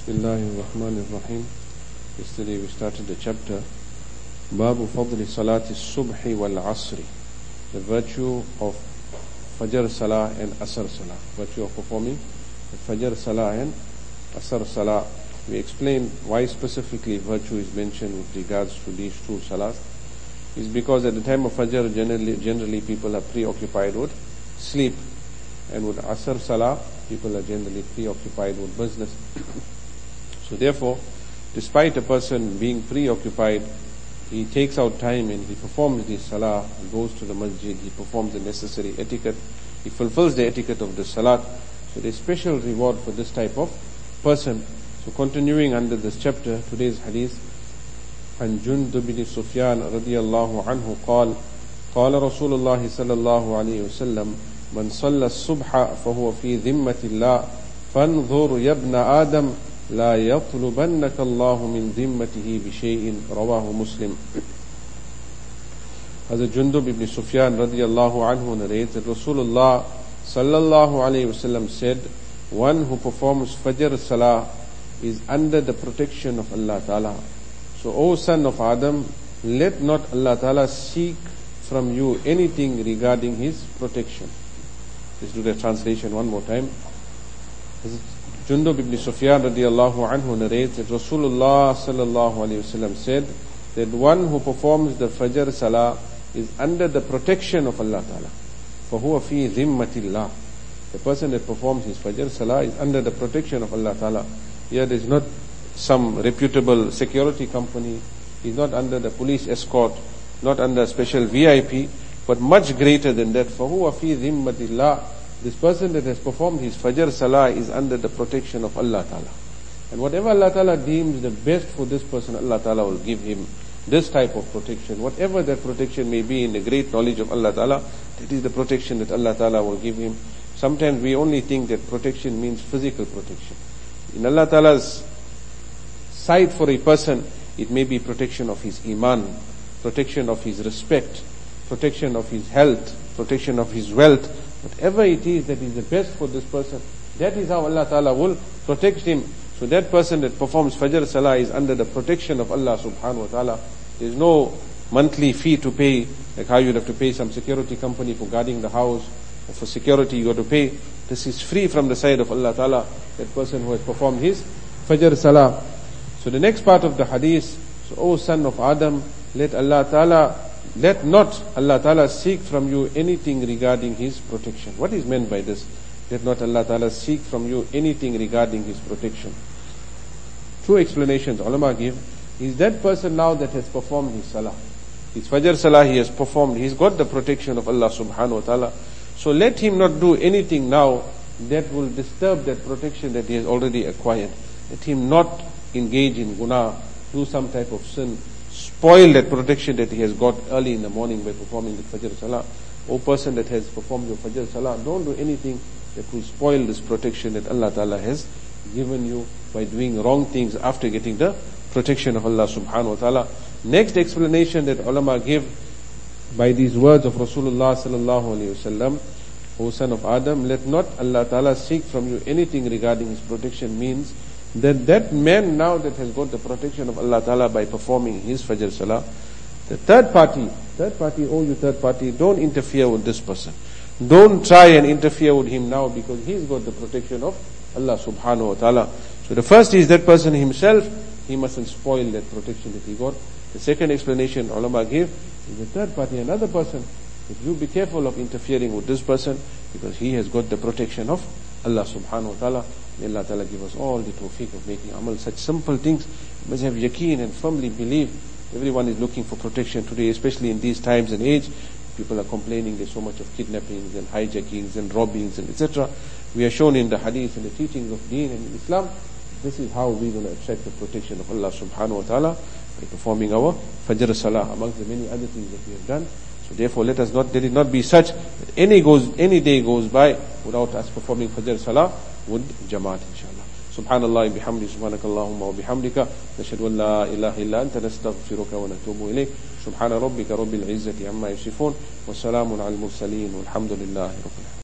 Bismillahirrahmanirrahim. Yesterday we started the chapter Babu Fadli Salati Subhi wal Asri, the virtue of Fajr Salah and Asr Salah, virtue of performing the Fajr Salah and Asr Salah. We explained why specifically virtue is mentioned with regards to these two salahs. Is because at the time of Fajr generally people are preoccupied with sleep, and with Asr Salah people are generally preoccupied with business. So therefore, despite a person being preoccupied, he takes out time and he performs the salah, he goes to the masjid, he performs the necessary etiquette, he fulfills the etiquette of the salat. So there's special reward for this type of person. So continuing under this chapter, today's hadith, عن جندب بن سفيان رضي الله عنه قال قال رسول الله صلى الله عليه وسلم من صلى الصبح فهو في ذمة الله فانظر يا ابن آدم لا يطلبنك الله من ذمته بشيء رواه مسلم. Hazrat Jundub ibn Sufyan radiyallahu anhu narrates that Rasulullah sallallahu alayhi wasallam said, one who performs Fajr Salah is under the protection of Allah Ta'ala. So, O son of Adam, let not Allah Ta'ala seek from you anything regarding His protection. Let's do the translation one more time. Jundub ibn Sufyan radiyallahu anhu narrates that Rasulullah sallallahu alayhi wasallam said that one who performs the Fajr Salah is under the protection of Allah Ta'ala. فَهُوَ فِي ذِمَّةِ اللَّهِ. The person that performs his Fajr Salah is under the protection of Allah Ta'ala. Here there is not some reputable security company, he is not under the police escort, not under a special VIP, but much greater than that. فَهُوَ فِي ذِمَّةِ اللَّهِ. This person that has performed his Fajr Salah is under the protection of Allah Ta'ala. And whatever Allah Ta'ala deems the best for this person, Allah Ta'ala will give him this type of protection. Whatever that protection may be in the great knowledge of Allah Ta'ala, that is the protection that Allah Ta'ala will give him. Sometimes we only think that protection means physical protection. In Allah Ta'ala's sight for a person, it may be protection of his iman, protection of his respect, protection of his health, protection of his wealth. Whatever it is that is the best for this person, that is how Allah Ta'ala will protect him. So that person that performs Fajr Salah is under the protection of Allah Subhanahu Wa Ta'ala. There is no monthly fee to pay, like how you'd have to pay some security company for guarding the house, or for security you got to pay. This is free from the side of Allah Ta'ala, that person who has performed his Fajr Salah. So the next part of the hadith, so O son of Adam, let not Allah Ta'ala seek from you anything regarding His protection. What is meant by this? Let not Allah Ta'ala seek from you anything regarding His protection. Two explanations ulama give. Is that person now that has performed his salah, his Fajr Salah he has performed, he's got the protection of Allah Subhanahu Wa Ta'ala. So let him not do anything now that will disturb that protection that he has already acquired. Let him not engage in guna, do some type of sin, spoil that protection that he has got early in the morning by performing the Fajr Salah. O person that has performed your Fajr Salah, don't do anything that will spoil this protection that Allah Ta'ala has given you by doing wrong things after getting the protection of Allah Subhanahu Wa Ta'ala. Next explanation that ulama give by these words of Rasulullah Sallallahu Alaihi Wasallam, O son of Adam, let not Allah Ta'ala seek from you anything regarding His protection, means that man now that has got the protection of Allah Ta'ala by performing his Fajr Salah, the third party, oh you third party, don't interfere with this person. Don't try and interfere with him now, because he's got the protection of Allah Subhanahu Wa Ta'ala. So the first is that person himself, he mustn't spoil that protection that he got. The second explanation ulama gave is the third party, another person, that you be careful of interfering with this person, because he has got the protection of Allah Subhanahu Wa Ta'ala. May Allah Ta'ala give us all the tawfiq of making amal, such simple things. You must have yaqeen and firmly believe. Everyone is looking for protection today, especially in these times and age. People are complaining there's so much of kidnappings and hijackings and robbings and etc. We are shown in the hadith and the teachings of deen and in Islam, this is how we're going to attract the protection of Allah Subhanahu Wa Ta'ala, by performing our Fajr Salah, amongst the many other things that we have done. So therefore let it not be such that any day goes by without us performing Fajr Salah with Jamaat, inshallah. Subhanallah bihamdi, subhanakallahumma wa bihamdika, nashhadu an la ilaha illa anta, nastaghfiruka wa natubu ilayk. Subhana rabbika rabbil izzati amma yasifun, wa salamun al mursaleen, walhamdulillahi rabbil alamin.